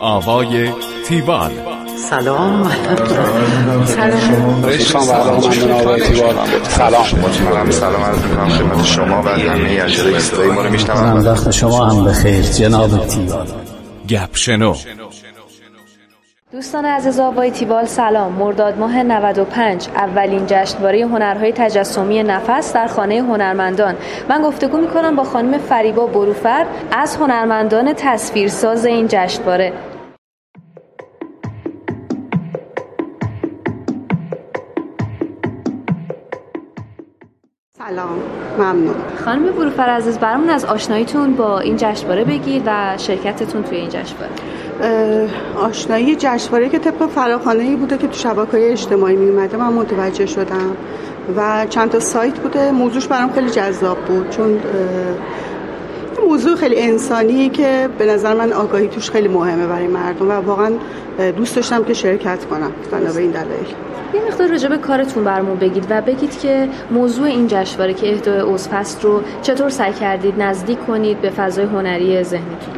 آوای تیوال. سلام. سلام عرض می‌کنم خدمت شما و همه اشتراک‌گذارای ما رو میشنوم. وقت شما هم بخیر جناب تیوال. گپ شنو. دوستان عزیز آوای تیوال سلام. مرداد ماه 95 اولین جشنواره هنرهای تجسمی نفس در خانه هنرمندان. من گفتگو میکنم با خانم فریبا بروفر از هنرمندان تصویرساز این جشنواره. سلام، ممنون. خانم بروفر عزیز، برامون از آشناییتون با این جشنواره بگید و شرکتتون توی این جشنواره. آشنایی جشنواره که طبق فراخوانه‌ای بوده که تو شبکه‌های اجتماعی میومده من متوجه شدم و چند تا سایت بوده. موضوعش برام خیلی جذاب بود چون موضوع خیلی انسانی که به نظر من آگاهی توش خیلی مهمه برای مردم و واقعا دوست داشتم که شرکت کنم بنا به این دلایل. یه مقدار راجع به کارتون برامون بگید و بگید که موضوع این جشنواره که اهدای عضو هست رو چطور سعی کردید نزدیک کنید به فضای هنری ذهنیتون.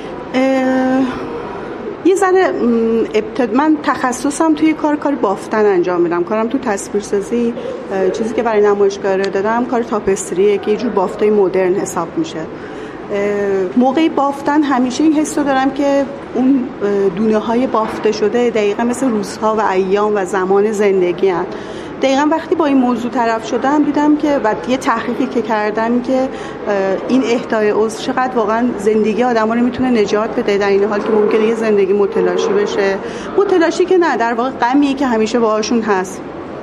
یه ذره من تخصصم توی کار بافتن انجام میدم. کارم تو تصویرسازی، چیزی که برای نمایشگاه دادم کار تاپستریه که یه جور بافتای مدرن حساب میشه. موقعی بافتن همیشه این حس رو دارم که اون دونه های بافته شده دقیقا مثل روزها و ایام و زمان زندگی هست. دقیقا وقتی با این موضوع طرف شدم دیدم که و یه تحقیقی که کردم که این اهدای عضو چقدر واقعا زندگی آدم‌ها رو میتونه نجات بده در این حال که ممکنه یه زندگی متلاشی بشه. متلاشی که نه، در واقع غمی که همیشه باهاشون هست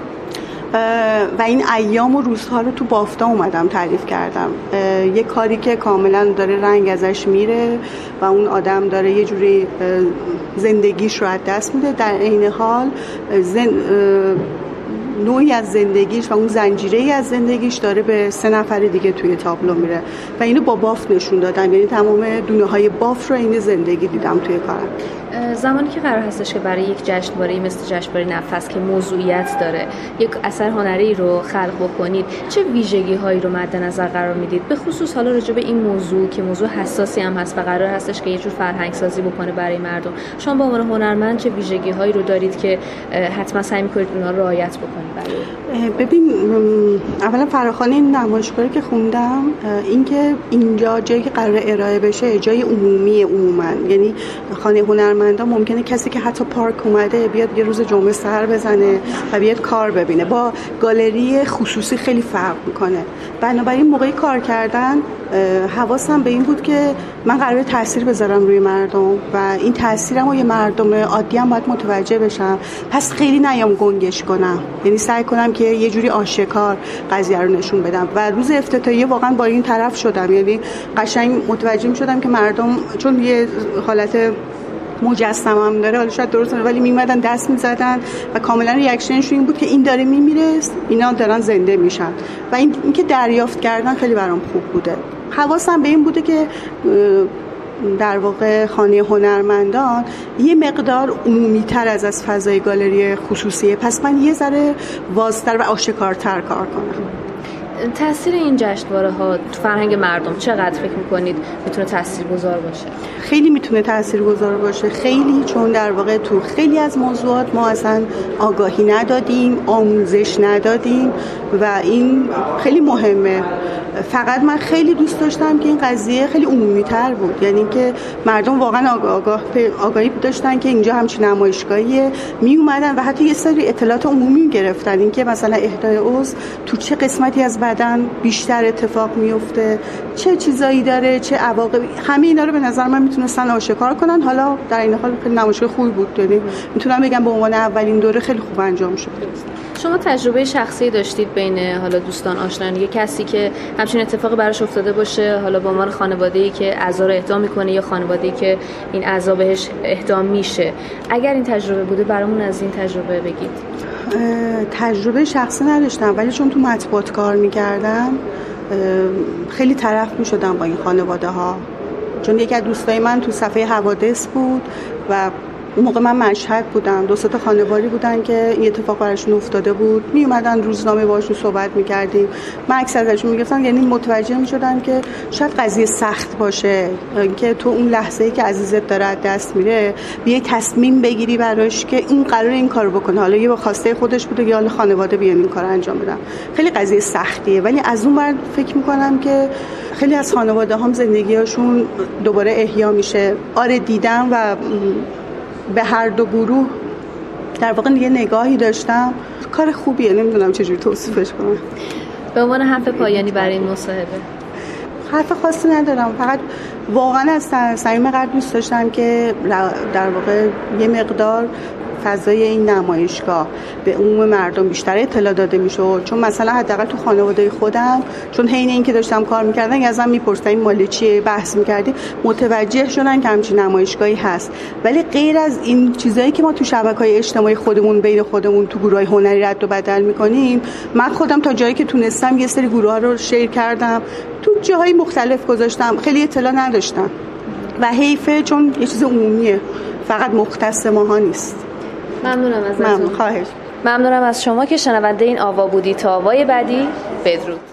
و این ایام و روزها رو تو بافتا اومدم تعریف کردم. یه کاری که کاملا داره رنگ ازش میره و اون آدم داره یه جوری زندگیش رو از دست میده، در عین حال نوعی از زندگیش و اون زنجیره‌ای از زندگیش داره به 3 نفر دیگه توی تابلو میره و اینو با بافت نشون دادم. یعنی تمام دونه‌های بافت رو این زندگی دیدم توی کارم. زمانی که قرار هستش که برای یک جشنواره مثل جشنواره نفس که موضوعیت داره یک اثر هنری رو خلق بکنید، چه ویژگی‌هایی رو مد نظر قرار میدید؟ به خصوص حالا راجع به این موضوع که موضوع حساسی هم هست و قرار هستش که یه جور فرهنگ سازی بکنه برای مردم، شما به عنوان هنرمند چه ویژگی‌هایی رو دارید که حتما سعی می‌کنید اونها رو رعایت بکنید برای؟ ببین، اولا فراخوان این نمایشگاهی که خوندم این که اینجا جایی که قرار ارائه بشه جای عمومی عموما، یعنی خانه هنرمندان ممکنه کسی که حتی پارک اومده بیاد یه روز جمعه سر بزنه و بیاد کار ببینه. با گالری خصوصی خیلی فرق میکنه. بنابراین موقعی کار کردن حواسم به این بود که من قراره تاثیر بذارم روی مردم و این تاثیرم رو یه مردم عادی هم باید متوجه بشم، پس خیلی نیام گنگش کنم، یعنی سعی کنم که یه جوری آشکار قضیه رو نشون بدم. و روز افتتاحیه واقعا با این طرف شدم، یعنی قشنگ متوجه شدم که مردم چون یه حالت مجسمه هم داره، حالا شاید درست ولی میمدن دست میزدن و کاملا ریاکشنشون این بود که این داره میمیره، اینا دارن زنده میشن و این که دریافت کردن خیلی برام خوب بوده. حواسم به این بوده که در واقع خانه هنرمندان یه مقدار عمومی‌تر از فضای گالری خصوصیه، پس من یه ذره وازتر و آشکارتر کار کنم. تأثیر این جشنواره ها تو فرهنگ مردم چقدر فکر میکنید میتونه تاثیرگذار باشه؟ خیلی میتونه تاثیرگذار باشه، خیلی، چون در واقع تو خیلی از موضوعات ما اصلا آگاهی ندادیم، آموزش ندادیم و این خیلی مهمه. فقط من خیلی دوست داشتم که این قضیه خیلی عمومی تر بود، یعنی که مردم واقعا آگاهی داشتن که اینجا همچین نمایشگاهیه، می اومدن و حتی یه سری اطلاعات عمومی گرفتن، این که مثلا اهدای عضو تو چه قسمتی از بدن بیشتر اتفاق میفته، چه چیزایی داره، چه عواقبی، همه اینا رو به نظر من میتونستن آشکار کنن. حالا در این حال خیلی نمایشگاه خوبی بود، یعنی میتونم بگم به عنوان اولین دوره خیلی خوب انجام شد. شما تجربه شخصی داشتید بین حالا دوستان آشنایان، یه کسی که همچین اتفاقی براش افتاده باشه، حالا به عنوان خانواده‌ای که اعضا رو اهدا میکنه یا خانواده‌ای که این اعضا بهش اهدا میشه، اگر این تجربه بوده برامون از این تجربه بگید. تجربه شخصی نداشتم ولی چون تو مطبوعات کار میکردم خیلی طرف میشدم با این خانواده ها، چون یکی از دوستای من تو صفحه حوادث بود و اون موقع من مشهد بودم، 2 تا خانواری بودن که این اتفاق براشون افتاده بود، می اومدن روزنامه باشون صحبت می‌کردیم، من عکس ازشون می‌گرفتم، یعنی متوجه می‌شدن که شاید قضیه سخت باشه، که تو اون لحظه‌ای که عزیزت داره از دست میره بیای تصمیم بگیری براش که این قراره این کارو بکنه، حالا یه با خواسته خودش بوده یا حالا خانواده بیان این کارو انجام بدن. خیلی قضیه سختیه، ولی از اون ور فکر می‌کنم که خیلی از خانواده‌هام زندگی‌هاشون دوباره احیا میشه. آره دیدم و به هر دو گروه در واقع یه نگاهی داشتم. کار خوبیه، نمیدونم چجوری توصیفش کنم. به عنوان حرف پایانی برای این مصاحبه حرف خاصی ندارم، فقط واقعا از صمیم قلب دوست داشتم که در واقع یه مقدار فضای این نمایشگاه به عموم مردم بیشتر اطلاع داده میشد، چون مثلا حداقل تو خانواده خودم، چون حین این که داشتم کار میکردن ازم میپرسن این مال چیه، بحث میکردیم، متوجه شدن که همچین نمایشگاهی هست. ولی غیر از این چیزایی که ما تو شبکه‌های اجتماعی خودمون بین خودمون تو گروهای هنری رد و بدل میکنیم، من خودم تا جایی که تونستم یه سری گروه‌ها رو شیر کردم، تو جاهای مختلف گذاشتم، خیلی اطلاع نداشتم و حیفه، چون یه چیز عمومیه، فقط مختص ماها نیست. ممنونم ازتون. خواهش. ممنونم از شما که شنونده این آوا بودی. تا آوای بعدی، بدرود.